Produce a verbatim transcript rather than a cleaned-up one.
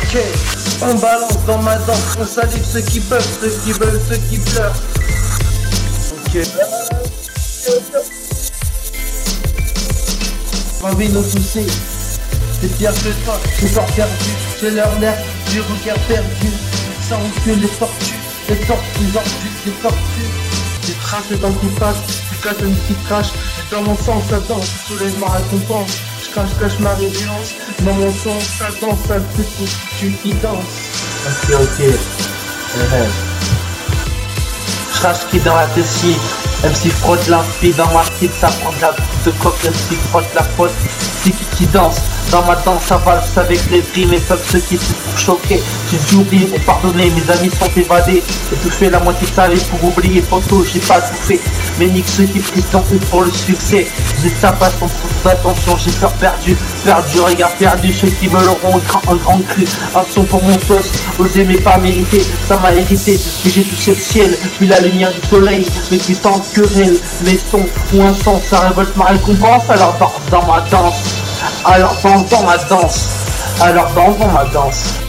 Ok, on balance dans ma danse, on salue ceux qui peuvent, ceux qui veulent, ceux qui pleurent. Ok. Envie nos soucis, c'est pire que toi, j'ai peur perdu, j'ai leur nerf du regard perdu, sans que les tortues, les tortues, les tortues, les tortues. J'ai tracé dans qui passe, du casane qui crache, dans mon sang ça danse, soulève ma récompense, je cache, cache ma révérence, dans mon sang ça danse, ça fait tout, tu qui danse. Ok, ok. Uh-huh. Je rage qui dans la tessie. M C frotte l'inspi dans ma cible, ça prend de la coupe de coque, M C frotte la faute. C'est qui qui danse, dans ma danse ça valse avec les primes et peuvent ceux qui sont pour choquer. J'ai dû oublier pour pardonner, mes amis sont évadés. J'ai tout fait la moitié de sa vie pour oublier, photo j'ai pas tout fait. Mais nique ceux qui pris tant pour le succès. J'ai sa façon d'attention, j'ai peur perdu, perdu, regard perdu. Ceux qui veulent auront un grand, un grand cru. Un son pour mon poste, oser mais pas mérité. Ça m'a hérité, mais j'ai touché le ciel, puis la lumière du soleil. Mais putain de querelle, mes sons ou un sens, ça révolte ma récompense. Alors danse dans ma danse, alors danse dans ma danse, alors danse dans ma danse.